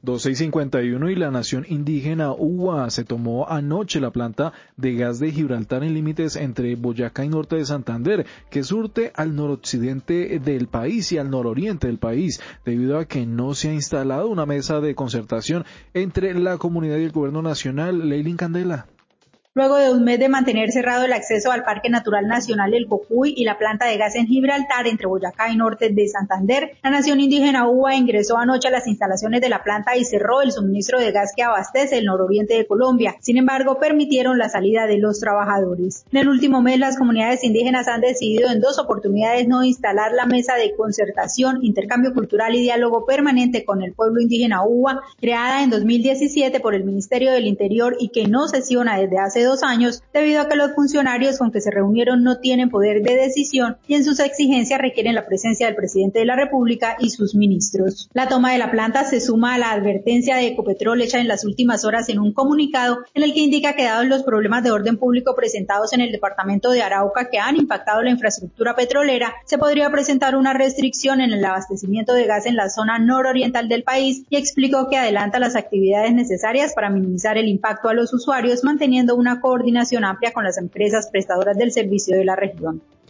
12:51 y la nación indígena Uwa se tomó anoche la planta de gas de Gibraltar en límites entre Boyacá y norte de Santander, que surte al noroccidente del país y al nororiente del país, debido a que no se ha instalado una mesa de concertación entre la comunidad y el gobierno nacional. Leilin Candela. Luego de un mes de mantener cerrado el acceso al Parque Natural Nacional El Cocuy y la planta de gas en Gibraltar entre Boyacá y norte de Santander, la nación indígena Uwa ingresó anoche a las instalaciones de la planta y cerró el suministro de gas que abastece el nororiente de Colombia. Sin embargo, permitieron la salida de los trabajadores. En el último mes, las comunidades indígenas han decidido en 2 oportunidades no instalar la mesa de concertación, intercambio cultural y diálogo permanente con el pueblo indígena Uwa, creada en 2017 por el Ministerio del Interior y que no sesiona desde hace 2 años, debido a que los funcionarios con que se reunieron no tienen poder de decisión y en sus exigencias requieren la presencia del presidente de la República y sus ministros. La toma de la planta se suma a la advertencia de Ecopetrol hecha en las últimas horas en un comunicado en el que indica que dados los problemas de orden público presentados en el departamento de Arauca que han impactado la infraestructura petrolera, se podría presentar una restricción en el abastecimiento de gas en la zona nororiental del país, y explicó que adelanta las actividades necesarias para minimizar el impacto a los usuarios, manteniendo una coordinación amplia con las empresas prestadoras del servicio de la región.